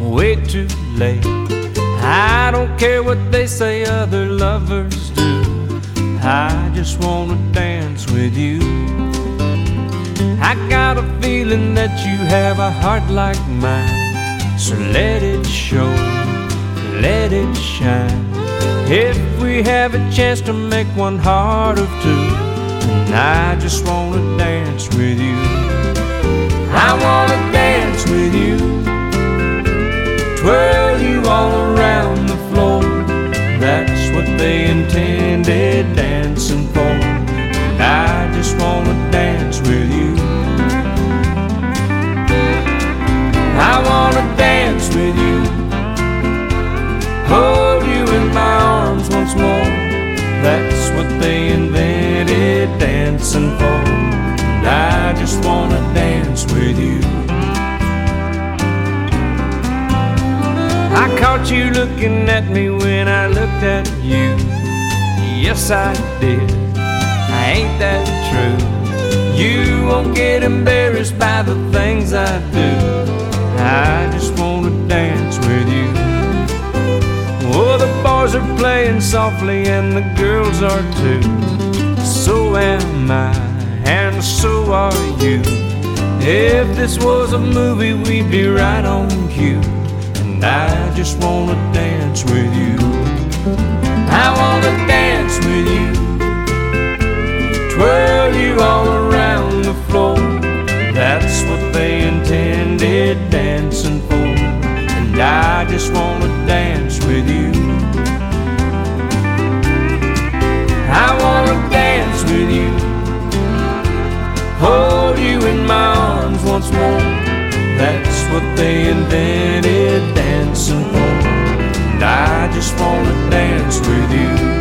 way too late. I don't care what they say other lovers do, I just wanna dance with you. I got a feeling that you have a heart like mine, so let it show, let it shine. If we have a chance to make one heart of two, then I just wanna dance with you. I wanna dance with you, twirl you all around the floor. That's what they intended dancing for, and I just wanna dance with you. I wanna dance with you, hold you in my arms once more. That's what they invented dancing for, and I just wanna dance with you. I caught you looking at me when I looked at you. Yes, I did. Ain't that true? You won't get embarrassed by the things I do. I just wanna dance with you. Oh, the boys are playing softly and the girls are too. So am I, and so are you. If this was a movie, we'd be right on cue. I just wanna dance with you. I wanna dance with you, twirl you all around the floor. That's what they intended dancing for, and I just wanna dance with you. I wanna dance with you, hold you in my arms once more. That's what they invented dancing for, and I just wanna dance with you.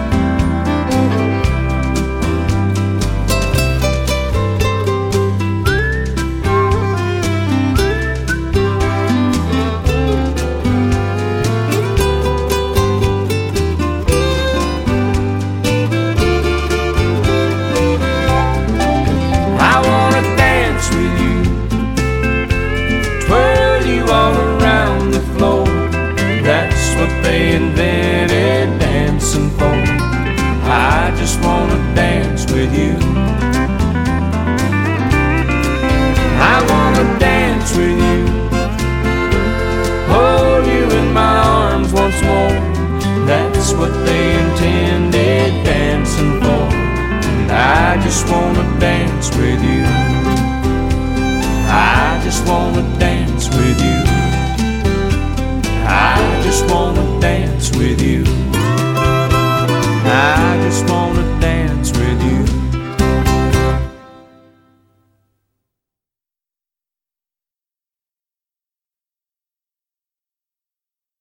They invented dancing for, I just wanna dance with you. I wanna dance with you, hold you in my arms once more. That's what they intended dancing for, and I just wanna dance with you. I just wanna dance with you.